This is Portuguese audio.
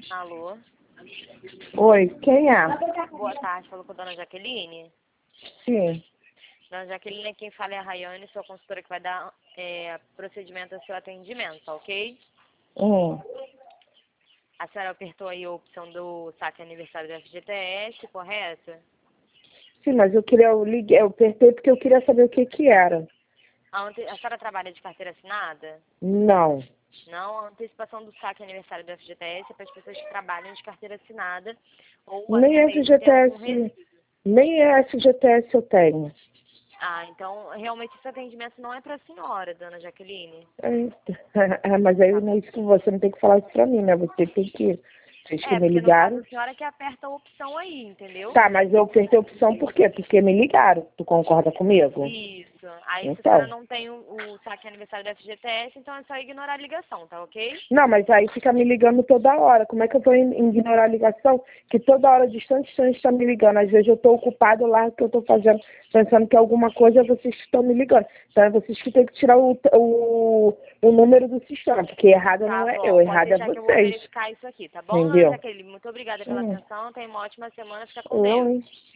Alô? Oi, quem é? Boa tarde, falou com a dona Jaqueline. Sim. Dona Jaqueline, quem fala é a Rayane, sua consultora que vai dar procedimento ao seu atendimento, tá ok? A senhora apertou aí a opção do saque aniversário do FGTS, correto? Sim, mas eu apertei porque eu queria saber o que que era. A senhora trabalha de carteira assinada? Não. Não, a antecipação do saque aniversário do FGTS é para as pessoas que trabalham de carteira assinada ou Nem até mesmo tem algum FGTS, nem FGTS eu tenho. Ah, então realmente esse atendimento não é para a senhora, dona Jaqueline. Mas aí Tá. não é isso que você não tem que falar isso pra mim, né? Você tem que. Vocês que me Porque no caso ligaram. a senhora que aperta a opção aí, entendeu? Tá, mas eu apertei a opção por quê? Porque me ligaram. Tu concorda comigo? Isso. Aí se a senhora Então. não tem o saque aniversário do FGTS, então é só ignorar a ligação, tá ok? Não, mas aí fica me ligando toda hora. Como é que eu vou ignorar a ligação? Que toda hora, distante, está me ligando. Às vezes eu estou ocupado lá, o que eu estou fazendo, pensando que é alguma coisa, vocês estão me ligando. Então é vocês que têm que tirar o número do sistema, porque errada Tá não é eu, bom, pode errada é deixar que eu vou vocês. verificar isso aqui, tá bom, dona Entendeu? Jaqueline? Muito obrigada pela atenção, tenha uma ótima semana, fica com Eu, Deus. hein?